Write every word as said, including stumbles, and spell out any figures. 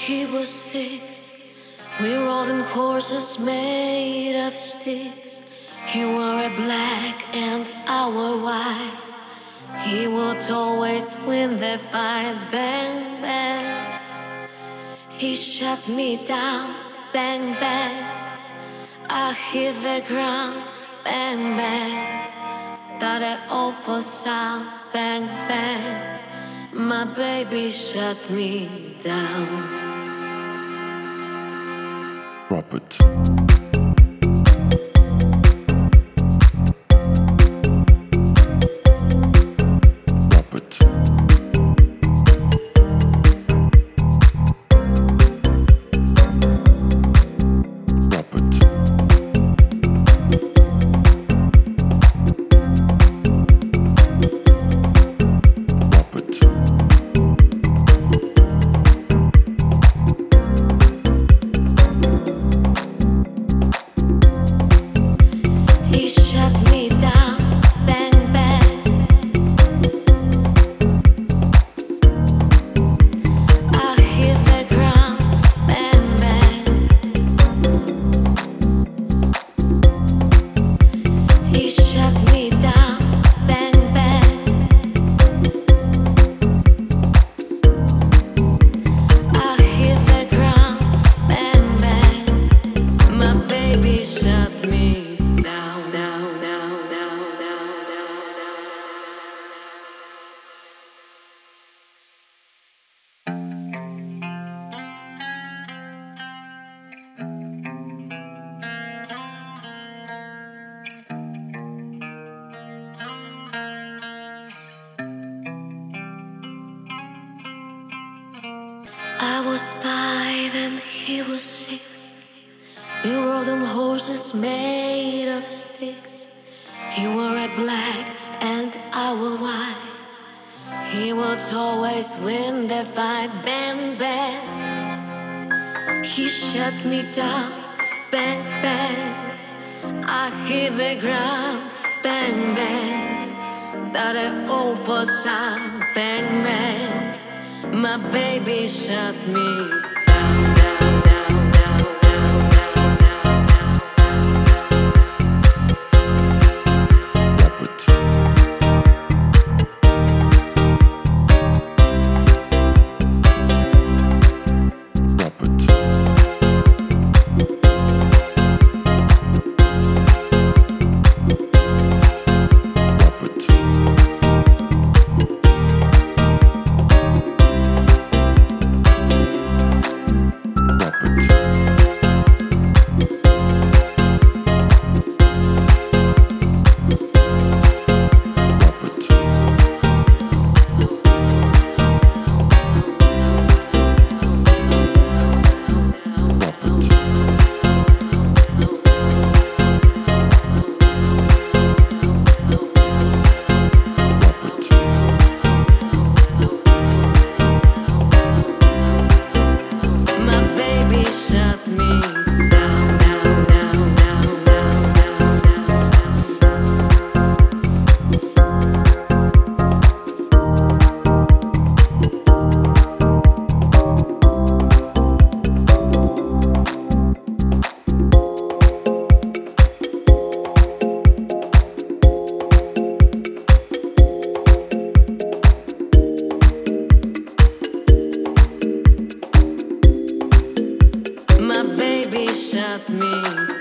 he was six, we rode on horses made of sticks. He wore a black and I wore white. He would always win the fight. Bang, bang. He shut me down. Bang, bang. I hit the ground. Bang, bang. That an awful sound. Bang, bang. My baby shut me down. Drop it. I was five and he was six. We rode on horses made of sticks. He wore a black and I wore white. He would always win the fight. Bang, bang. He shut me down. Bang, bang. I hit the ground. Bang, bang. That an awful sound. Bang, bang. My baby shut me down, down, down, down, down, down, down, Drop it. Drop it. shut me